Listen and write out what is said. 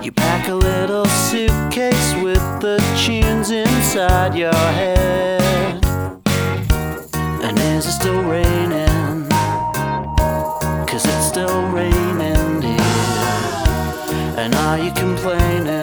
You pack a little suitcase with the tunes inside your head. And is it still raining? 'Cause it's still raining here. And are you complaining?